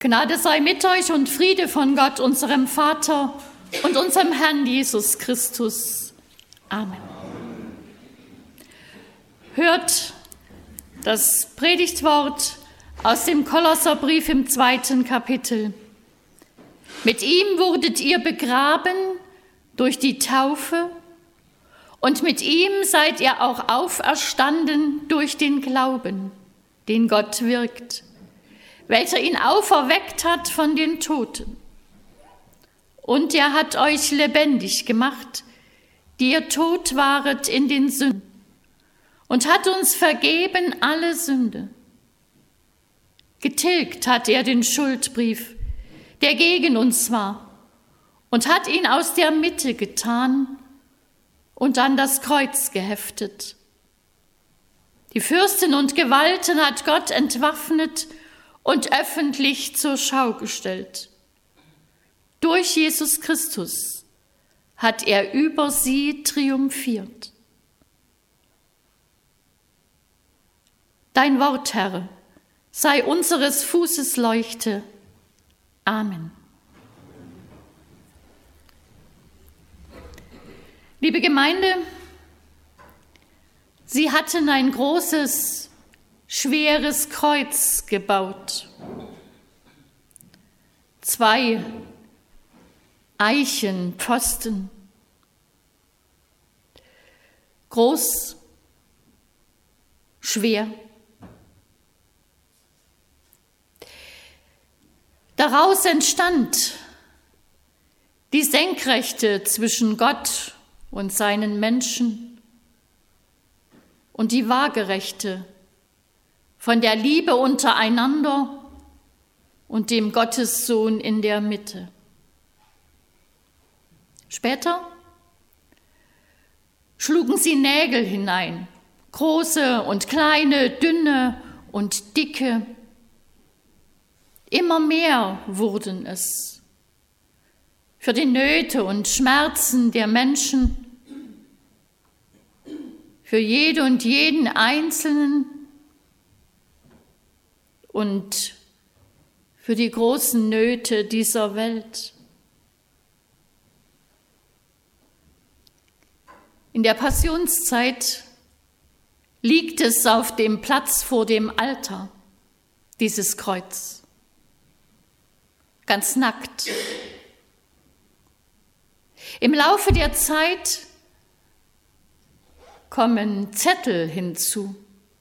Gnade sei mit euch und Friede von Gott, unserem Vater und unserem Herrn Jesus Christus. Amen. Hört das Predigtwort aus dem Kolosserbrief im 2. Kapitel. Mit ihm wurdet ihr begraben durch die Taufe und mit ihm seid ihr auch auferstanden durch den Glauben, den Gott wirkt, welcher ihn auferweckt hat von den Toten. Und er hat euch lebendig gemacht, die ihr tot waret in den Sünden, und hat uns vergeben alle Sünde. Getilgt hat er den Schuldbrief, der gegen uns war, und hat ihn aus der Mitte getan und an das Kreuz geheftet. Die Fürsten und Gewalten hat Gott entwaffnet und öffentlich zur Schau gestellt. Durch Jesus Christus hat er über sie triumphiert. Dein Wort, Herr, sei unseres Fußes Leuchte. Amen. Liebe Gemeinde, Sie hatten ein großes, schweres Kreuz gebaut. 2 Eichenpfosten. Groß, schwer. Daraus entstand die Senkrechte zwischen Gott und seinen Menschen und die Waagerechte von der Liebe untereinander und dem Gottessohn in der Mitte. Später schlugen sie Nägel hinein, große und kleine, dünne und dicke. Immer mehr wurden es für die Nöte und Schmerzen der Menschen, für jede und jeden Einzelnen und für die großen Nöte dieser Welt. In der Passionszeit liegt es auf dem Platz vor dem Altar, dieses Kreuz, ganz nackt. Im Laufe der Zeit kommen Zettel hinzu.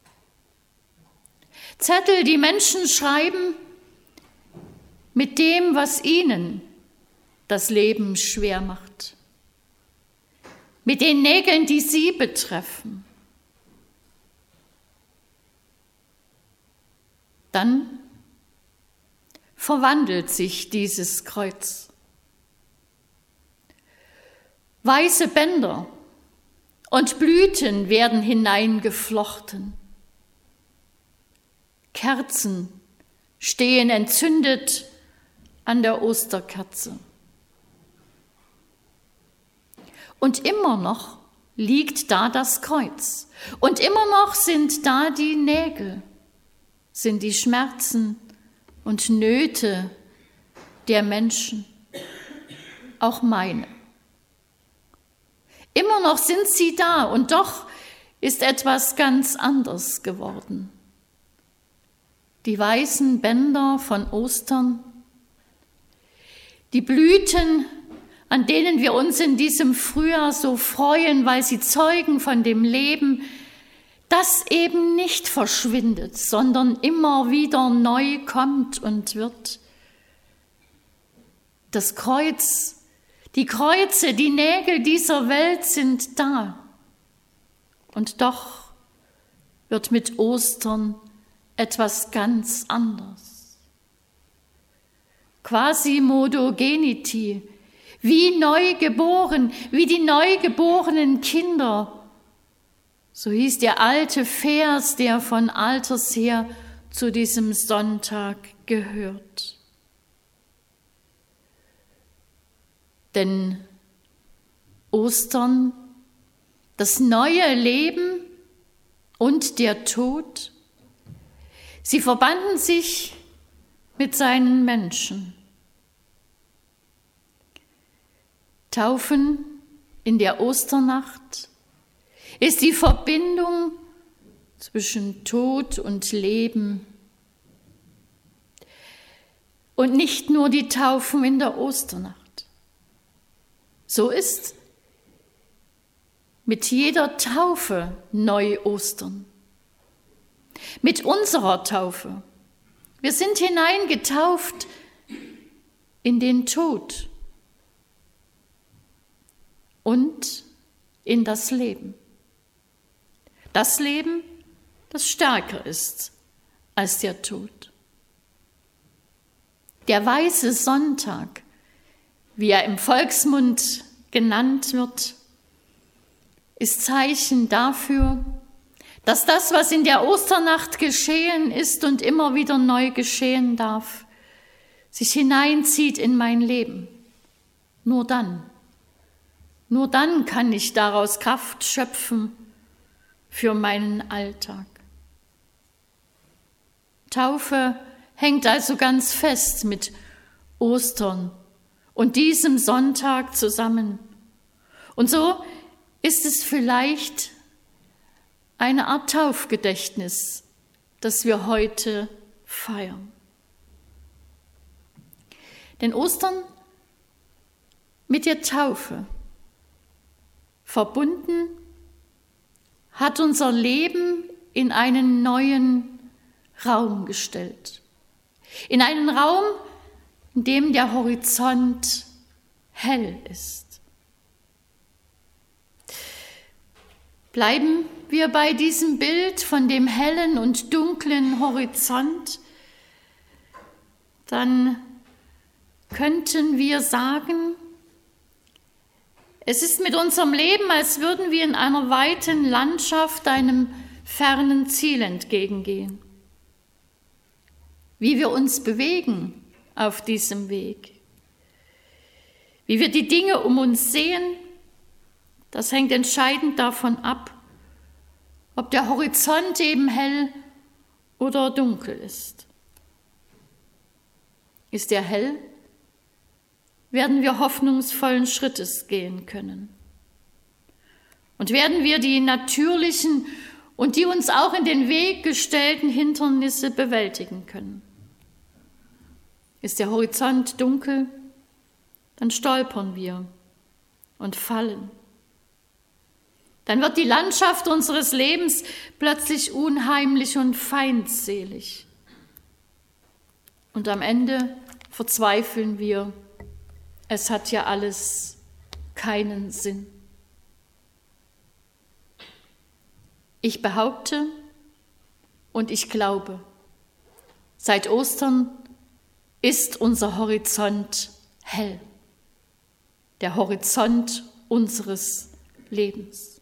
Zettel, die Menschen schreiben mit dem, was ihnen das Leben schwer macht. Mit den Nägeln, die sie betreffen. Dann verwandelt sich dieses Kreuz. Weiße Bänder und Blüten werden hineingeflochten. Kerzen stehen entzündet an der Osterkerze. Und immer noch liegt da das Kreuz. Und immer noch sind da die Nägel, sind die Schmerzen und Nöte der Menschen, auch meine. Immer noch sind sie da und doch ist etwas ganz anderes geworden. Die weißen Bänder von Ostern, die Blüten, an denen wir uns in diesem Frühjahr so freuen, weil sie zeugen von dem Leben, das eben nicht verschwindet, sondern immer wieder neu kommt und wird. Das Kreuz, die Kreuze, die Nägel dieser Welt sind da. Und doch wird mit Ostern etwas ganz anderes. Quasimodo-geniti, wie neu geboren, wie die neugeborenen Kinder. So hieß der alte Vers, der von alters her zu diesem Sonntag gehört. Denn Ostern, das neue Leben und der Tod, sie verbanden sich mit seinen Menschen. Taufen in der Osternacht ist die Verbindung zwischen Tod und Leben. Und nicht nur die Taufen in der Osternacht. So ist mit jeder Taufe neu Ostern. Mit unserer Taufe. Wir sind hineingetauft in den Tod und in das Leben. Das Leben, das stärker ist als der Tod. Der weiße Sonntag, wie er im Volksmund genannt wird, ist Zeichen dafür, dass das, was in der Osternacht geschehen ist und immer wieder neu geschehen darf, sich hineinzieht in mein Leben. Nur dann kann ich daraus Kraft schöpfen für meinen Alltag. Taufe hängt also ganz fest mit Ostern und diesem Sonntag zusammen. Und so ist es vielleicht eine Art Taufgedächtnis, das wir heute feiern. Denn Ostern mit der Taufe verbunden hat unser Leben in einen neuen Raum gestellt. In einen Raum, in dem der Horizont hell ist. Bleiben wir bei diesem Bild von dem hellen und dunklen Horizont, dann könnten wir sagen, es ist mit unserem Leben, als würden wir in einer weiten Landschaft einem fernen Ziel entgegengehen. Wie wir uns bewegen auf diesem Weg, wie wir die Dinge um uns sehen, das hängt entscheidend davon ab, ob der Horizont eben hell oder dunkel ist. Ist er hell, werden wir hoffnungsvollen Schrittes gehen können. Und werden wir die natürlichen und die uns auch in den Weg gestellten Hindernisse bewältigen können. Ist der Horizont dunkel, dann stolpern wir und fallen. Dann wird die Landschaft unseres Lebens plötzlich unheimlich und feindselig. Und am Ende verzweifeln wir, es hat ja alles keinen Sinn. Ich behaupte und ich glaube, seit Ostern ist unser Horizont hell, der Horizont unseres Lebens.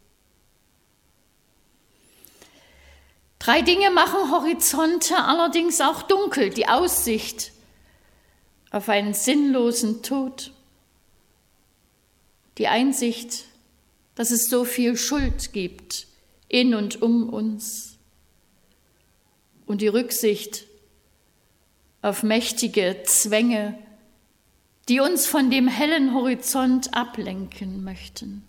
3 Dinge machen Horizonte allerdings auch dunkel: die Aussicht auf einen sinnlosen Tod, die Einsicht, dass es so viel Schuld gibt in und um uns und die Rücksicht auf mächtige Zwänge, die uns von dem hellen Horizont ablenken möchten.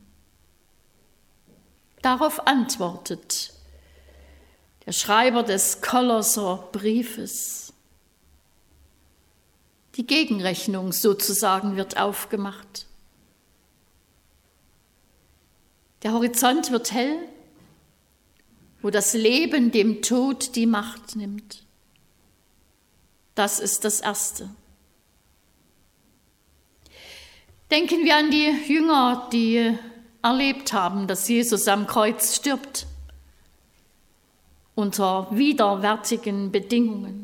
Darauf antwortet der Schreiber des Kolosser Briefes. Die Gegenrechnung sozusagen wird aufgemacht. Der Horizont wird hell, wo das Leben dem Tod die Macht nimmt. Das ist das Erste. Denken wir an die Jünger, die erlebt haben, dass Jesus am Kreuz stirbt, unter widerwärtigen Bedingungen.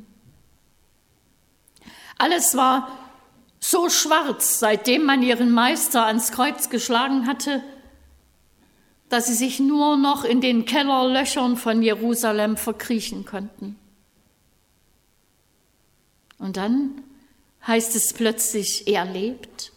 Alles war so schwarz, seitdem man ihren Meister ans Kreuz geschlagen hatte, dass sie sich nur noch in den Kellerlöchern von Jerusalem verkriechen konnten. Und dann heißt es plötzlich, er lebt.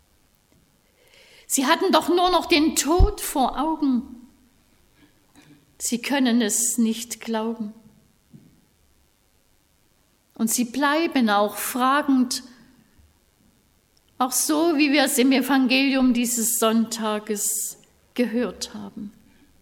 Sie hatten doch nur noch den Tod vor Augen. Sie können es nicht glauben. Und sie bleiben auch fragend, auch so, wie wir es im Evangelium dieses Sonntages gehört haben.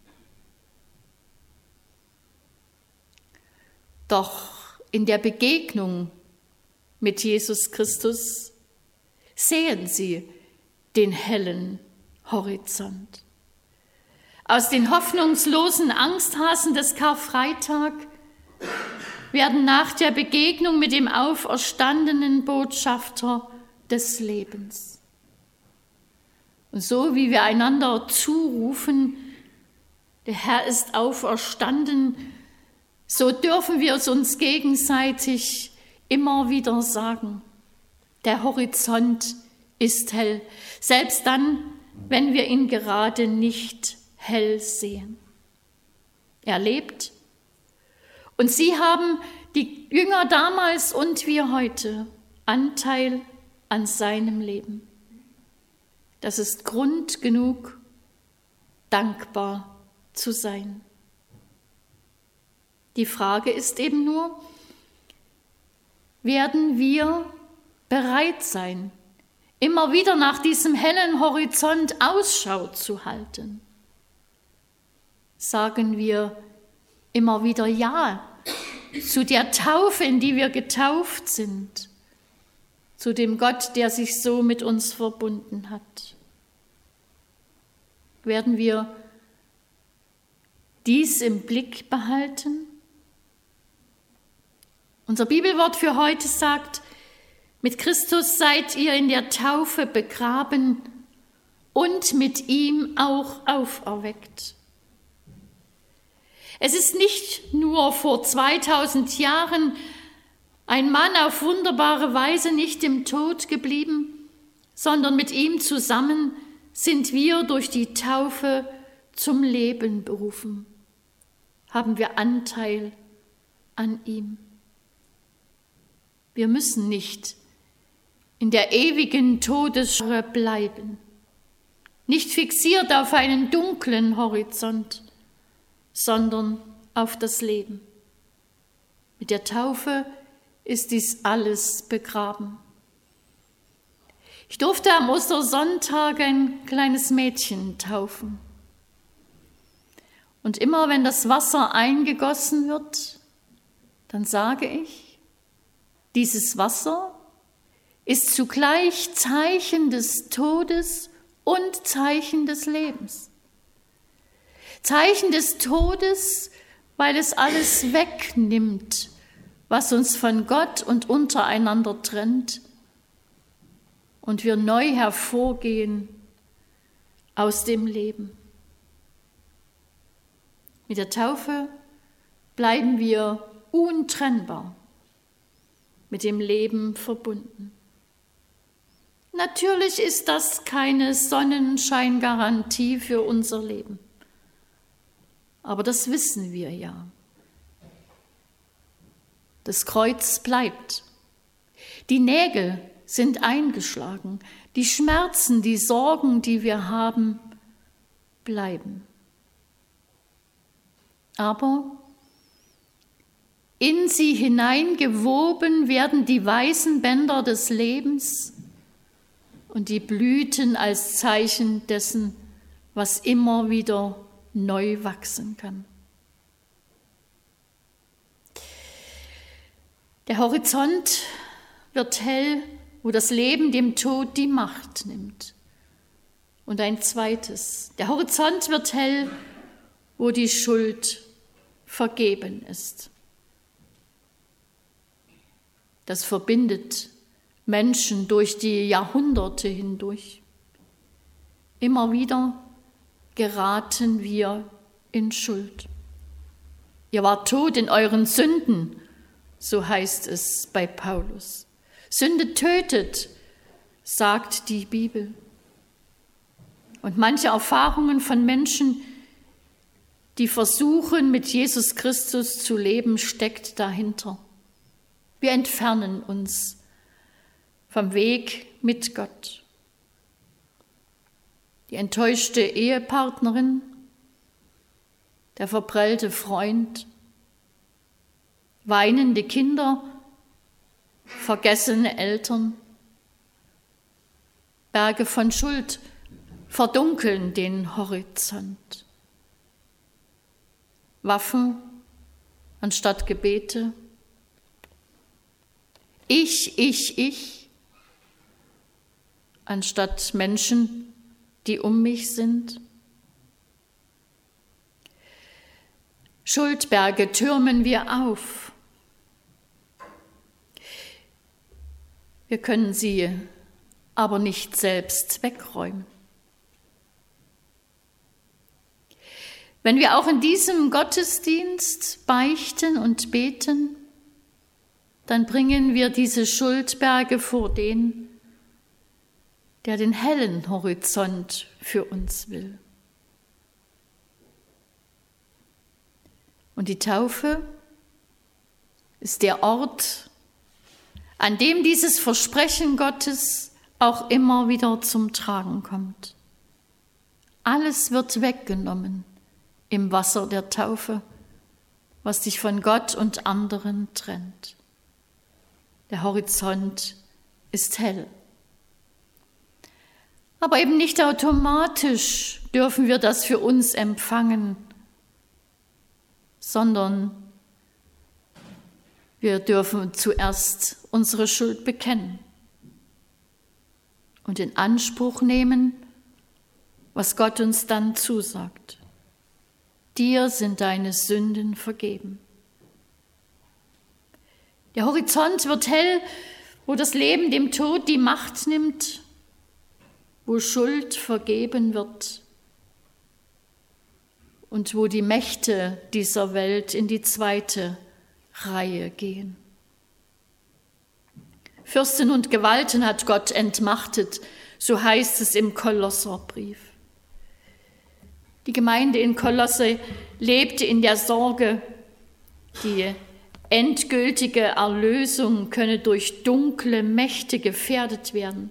Doch in der Begegnung mit Jesus Christus sehen sie den hellen Horizont. Aus den hoffnungslosen Angsthasen des Karfreitag werden nach der Begegnung mit dem auferstandenen Botschafter des Lebens. Und so wie wir einander zurufen, der Herr ist auferstanden, so dürfen wir es uns gegenseitig immer wieder sagen. Der Horizont ist hell, selbst dann, wenn wir ihn gerade nicht hell sehen. Er lebt. Und sie haben, die Jünger damals und wir heute, Anteil an seinem Leben. Das ist Grund genug, dankbar zu sein. Die Frage ist eben nur, werden wir bereit sein, immer wieder nach diesem hellen Horizont Ausschau zu halten? Sagen wir immer wieder Ja zu der Taufe, in die wir getauft sind, zu dem Gott, der sich so mit uns verbunden hat? Werden wir dies im Blick behalten? Unser Bibelwort für heute sagt, mit Christus seid ihr in der Taufe begraben und mit ihm auch auferweckt. Es ist nicht nur vor 2000 Jahren ein Mann auf wunderbare Weise nicht im Tod geblieben, sondern mit ihm zusammen sind wir durch die Taufe zum Leben berufen. Haben wir Anteil an ihm. Wir müssen nicht in der ewigen Todesscharre bleiben, nicht fixiert auf einen dunklen Horizont, sondern auf das Leben. Mit der Taufe ist dies alles begraben. Ich durfte am Ostersonntag ein kleines Mädchen taufen. Und immer wenn das Wasser eingegossen wird, dann sage ich, dieses Wasser ist zugleich Zeichen des Todes und Zeichen des Lebens. Zeichen des Todes, weil es alles wegnimmt, was uns von Gott und untereinander trennt, und wir neu hervorgehen aus dem Leben. Mit der Taufe bleiben wir untrennbar mit dem Leben verbunden. Natürlich ist das keine Sonnenscheingarantie für unser Leben. Aber das wissen wir ja. Das Kreuz bleibt. Die Nägel sind eingeschlagen. Die Schmerzen, die Sorgen, die wir haben, bleiben. Aber in sie hineingewoben werden die weißen Bänder des Lebens und die Blüten als Zeichen dessen, was immer wieder neu wachsen kann. Der Horizont wird hell, wo das Leben dem Tod die Macht nimmt. Und ein zweites, der Horizont wird hell, wo die Schuld vergeben ist. Das verbindet Menschen durch die Jahrhunderte hindurch. Immer wieder geraten wir in Schuld. Ihr wart tot in euren Sünden, so heißt es bei Paulus. Sünde tötet, sagt die Bibel. Und manche Erfahrungen von Menschen, die versuchen, mit Jesus Christus zu leben, steckt dahinter. Wir entfernen uns vom Weg mit Gott. Die enttäuschte Ehepartnerin, der verprellte Freund, weinende Kinder vergessene Eltern. Berge von Schuld verdunkeln den Horizont. Waffen anstatt Gebete. Ich, anstatt Menschen, die um mich sind. Schuldberge türmen wir auf. Wir können sie aber nicht selbst wegräumen. Wenn wir auch in diesem Gottesdienst beichten und beten, dann bringen wir diese Schuldberge vor den, der den hellen Horizont für uns will. Und die Taufe ist der Ort, an dem dieses Versprechen Gottes auch immer wieder zum Tragen kommt. Alles wird weggenommen im Wasser der Taufe, was dich von Gott und anderen trennt. Der Horizont ist hell. Aber eben nicht automatisch dürfen wir das für uns empfangen, sondern wir dürfen zuerst unsere Schuld bekennen und in Anspruch nehmen, was Gott uns dann zusagt. Dir sind deine Sünden vergeben. Der Horizont wird hell, wo das Leben dem Tod die Macht nimmt, wo Schuld vergeben wird und wo die Mächte dieser Welt in die zweite Reihe gehen. Fürsten und Gewalten hat Gott entmachtet, so heißt es im Kolosserbrief. Die Gemeinde in Kolosse lebte in der Sorge, die endgültige Erlösung könne durch dunkle Mächte gefährdet werden.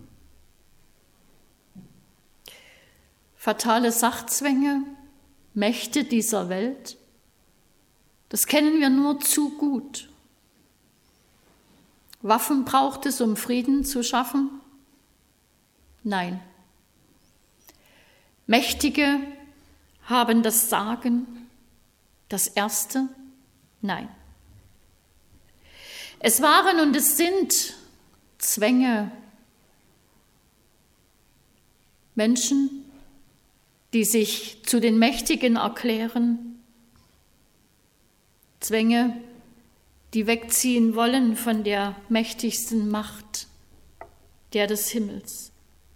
Fatale Sachzwänge, Mächte dieser Welt, das kennen wir nur zu gut. Waffen braucht es, um Frieden zu schaffen? Nein. Mächtige haben das Sagen, das Erste? Nein. Es waren und es sind Zwänge, Menschen, die sich zu den Mächtigen erklären, Zwänge, die wegziehen wollen von der mächtigsten Macht, der des Himmels.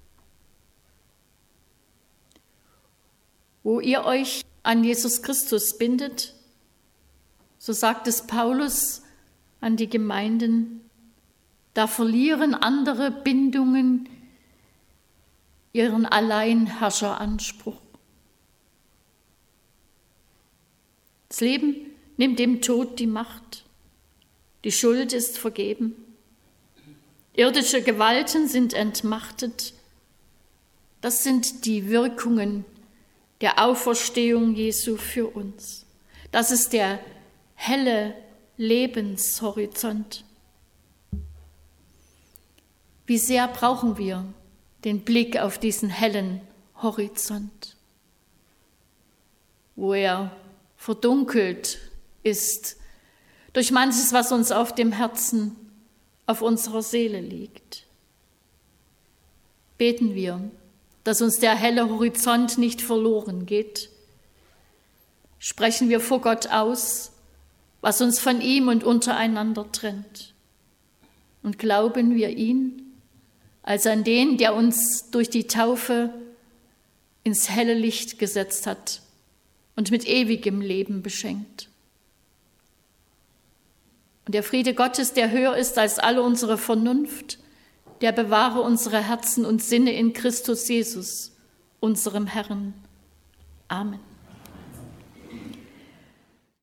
Wo ihr euch an Jesus Christus bindet, so sagt es Paulus an die Gemeinden, da verlieren andere Bindungen ihren Alleinherrscheranspruch. Das Leben nimmt dem Tod die Macht. Die Schuld ist vergeben. Irdische Gewalten sind entmachtet. Das sind die Wirkungen der Auferstehung Jesu für uns. Das ist der helle Lebenshorizont. Wie sehr brauchen wir den Blick auf diesen hellen Horizont, wo er verdunkelt ist durch manches, was uns auf dem Herzen, auf unserer Seele liegt. Beten wir, dass uns der helle Horizont nicht verloren geht. Sprechen wir vor Gott aus, was uns von ihm und untereinander trennt. Und glauben wir ihn als an den, der uns durch die Taufe ins helle Licht gesetzt hat und mit ewigem Leben beschenkt. Und der Friede Gottes, der höher ist als alle unsere Vernunft, der bewahre unsere Herzen und Sinne in Christus Jesus, unserem Herrn. Amen.